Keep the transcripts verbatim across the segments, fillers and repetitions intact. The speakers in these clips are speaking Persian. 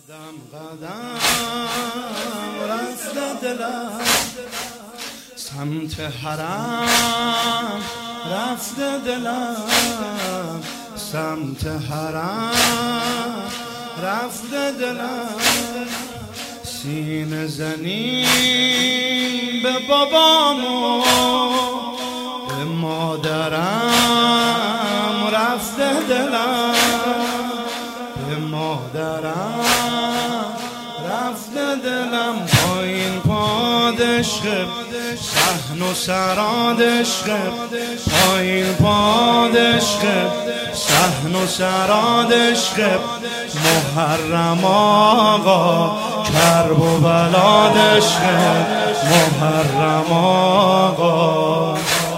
قدم قدم رفته دلم سمت حرم، رفته دلم سمت حرم، رفته دلم سینه زنیم به بابامو به مادرم، رفته دلم به مادرم، رفته دلم پایین پاد عشق صحن و سراد عشق، پایین پاد عشق صحن و سراد عشق، محرم آقا کرب و بلاد عشق، محرم آقا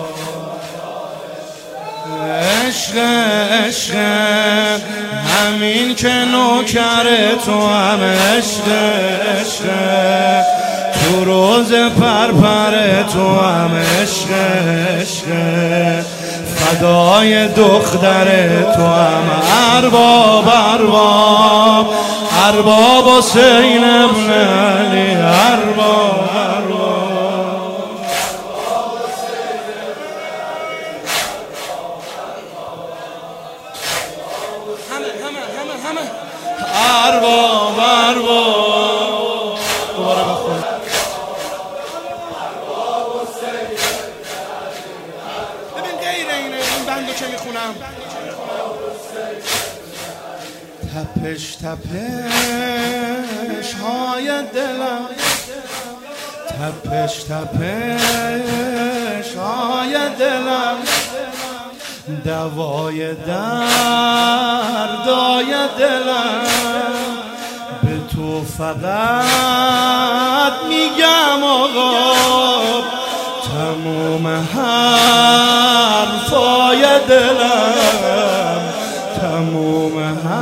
عشق عشق همین که نوکر تو هم عشق عشق تو روز پرپر تو هم عشق عشق فدای دختر تو هم ارباب ارباب ارباب حسین ابن علی ارباب ارباب ارباب ارباب دوباره بخون ببین غیر اینه این بندو که میخونم تپش تپش های دلم، تپش تپش های دلم دوای دردای دلم به تو فقط میگم آقا تموم حرفای دلم، تموم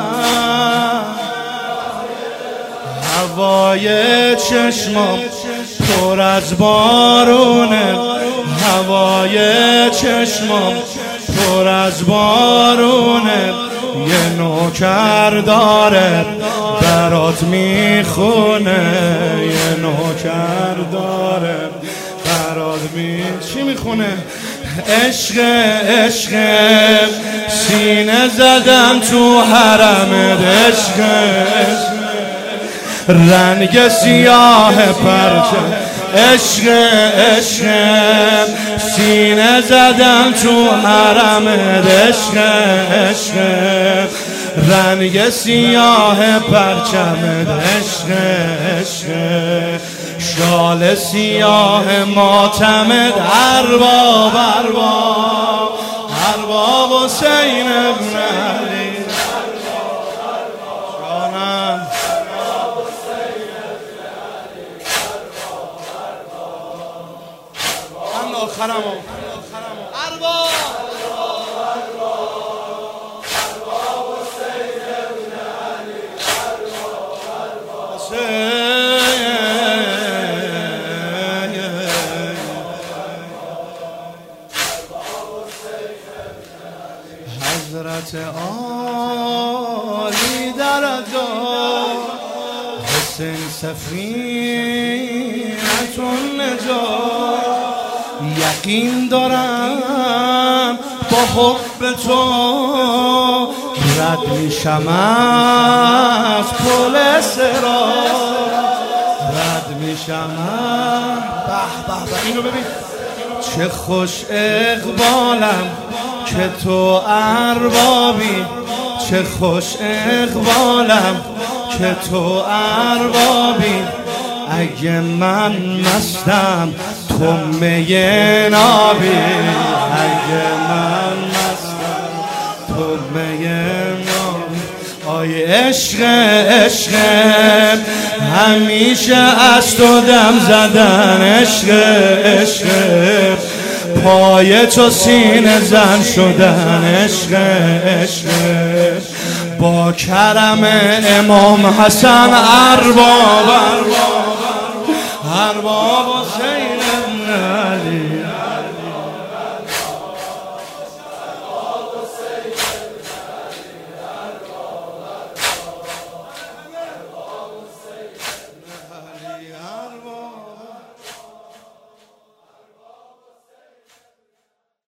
هوای چشمم پر از بارونه، هوای چشمم پر از بارونه یه نوکر داره برات میخونه، یه نوکر داره برات می چی میخونه؟ عشق عشق سینه زدم تو حرمت، عشق رنگ سیاه پرچم، عشق عشق سینه زدم تو حرمت، عشق عشق رنگ سیاه پرچمت، عشق عشق شال سیاه ماتمت، ارباب ارباب ارباب حسین ابن علی جانم من آخرم ارباب حضرت عالی درجات حسین سفینة النجات، یقین دارم با حب تو رد میشم از پل صراط، رد میشم به به به اینو ببین چه خوش اقبالم که تو اربابی، چه خوش اقبالم که تو اربابی، اگه من مستم تو می نابی، اگه من مستم تو می نابی، آی عشق عشق همیشه از تو دم زدن، عشق عشق پای تو سینه زن شدن، عشق عشق با کرم امام حسن ارباب ارباب ارباب حسین ابن علی